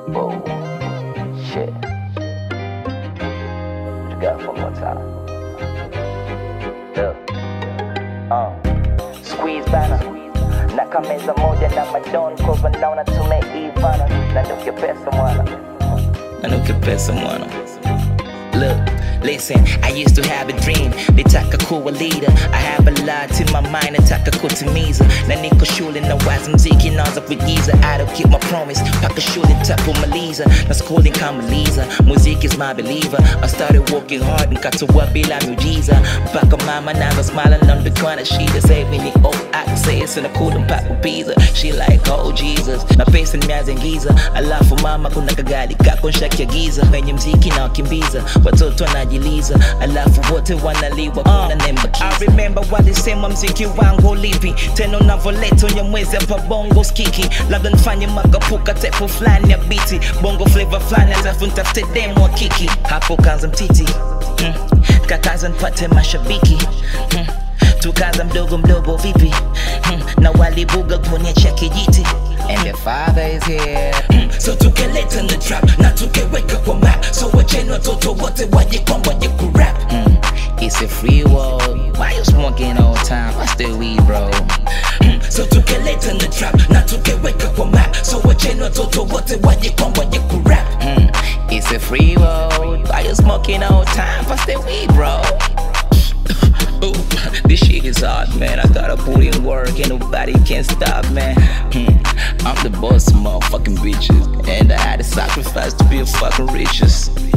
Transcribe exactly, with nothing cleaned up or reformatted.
Whoa, shit. What you got one more time? Look, uh, squeeze banner. Naka meza moja na madon kwa naona tumeivana. Nanuke pesa mwana. Nanuke pesa mwana. Look, listen, I used to have a dream, nitaka kuwa leader. I have a lot in my mind, nataka kutimiza. Na niko shule na wazi mziki naanza kuigiza. I don't keep my promise, paka shule nitapomaliza. Na schooling kamaliza, muziki is my believer. I started working hard, nikatoa bila miujiza. Mpaka mama naanza smile na ndikuwa na shida. Say when you oh access na kuda mpaka pizza. She like oh Jesus, na pesa nimeazingiza. Alafu mama kuna kagali kako nshakiagiza. Kwenye mziki na wakimbiza, watoto wanajiliza, alafu wote wanaliwa kuna uh, nembakiza. I remember walisema mziki wangu lipi, tena unavoleta unyamwezi hapa bongo skiki. Labda nifanye makapuka tepo flani ya biti, bongo flavor flani alafu nitafute demo wa kiki. Hapo kaanza mtiti, hmm. Kakaza nipate mashabiki, hmm. Tukaanza mdogo mdogo vipi, hmm. Na walibuga kuonyesha kijiti. And the father is here, mm. So tukeleta the trap, na tukeweka kwa map. So wacheni watoto wote waje kwa waje kurap, mm. It's a free world, why you smoking all time? I still weed bro, mm. So tukeleta the trap, na tukeweka kwa map. So wacheni watoto wote waje kwa waje kurap, mm. It's a free world, why you smoking all time? I still weed bro. Ooh, this shit is hard, man. I gotta put in work, and nobody can stop, man. Hmm. I'm the boss of motherfucking bitches, and I had to sacrifice to be a fucking riches.